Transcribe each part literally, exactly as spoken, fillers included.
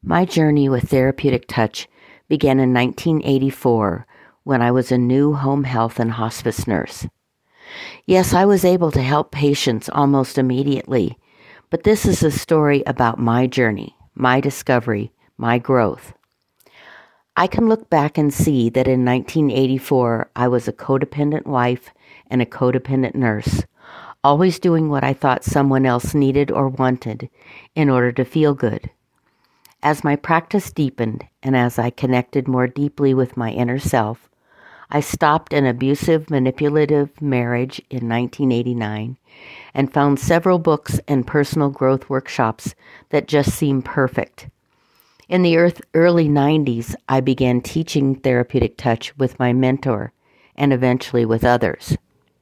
My journey with therapeutic touch began in nineteen eighty-four when I was a new home health and hospice nurse. Yes, I was able to help patients almost immediately, but this is a story about my journey, my discovery, my growth. I can look back and see that in nineteen eighty-four, I was a codependent wife and a codependent nurse, always doing what I thought someone else needed or wanted in order to feel good. As my practice deepened and as I connected more deeply with my inner self, I stopped an abusive, manipulative marriage in nineteen eighty-nine and found several books and personal growth workshops that just seemed perfect. In the early nineties, I began teaching therapeutic touch with my mentor and eventually with others.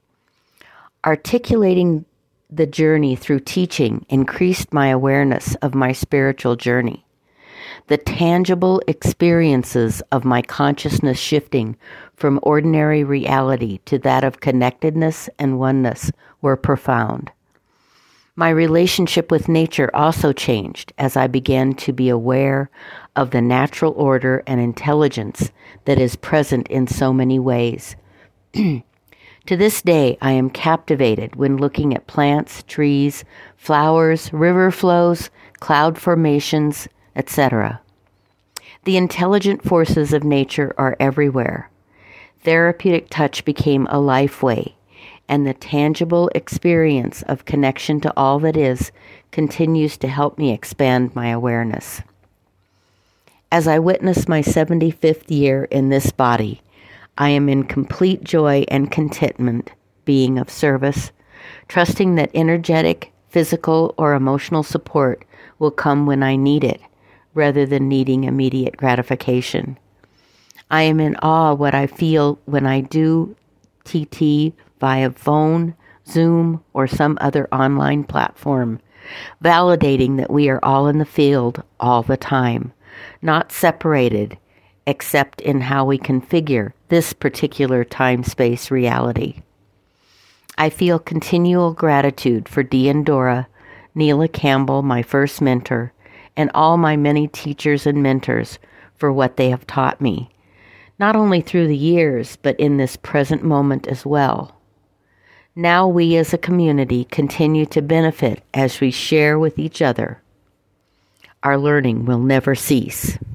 Articulating the journey through teaching increased my awareness of my spiritual journey. The tangible experiences of my consciousness shifting from ordinary reality to that of connectedness and oneness were profound. My relationship with nature also changed as I began to be aware of the natural order and intelligence that is present in so many ways. To this day, I am captivated when looking at plants, trees, flowers, river flows, cloud formations, et cetera. The intelligent forces of nature are everywhere. Therapeutic touch became a life way, and the tangible experience of connection to all that is continues to help me expand my awareness. As I witness my seventy-fifth year in this body, I am in complete joy and contentment, being of service, trusting that energetic, physical, or emotional support will come when I need it, rather than needing immediate gratification. I am in awe what I feel when I do T T via phone, Zoom, or some other online platform, validating that we are all in the field all the time, not separated, except in how we configure this particular time-space reality. I feel continual gratitude for Dee and Dora, Neela Campbell, my first mentor, and all my many teachers and mentors for what they have taught me, not only through the years, but in this present moment as well. Now we as a community continue to benefit as we share with each other. Our learning will never cease.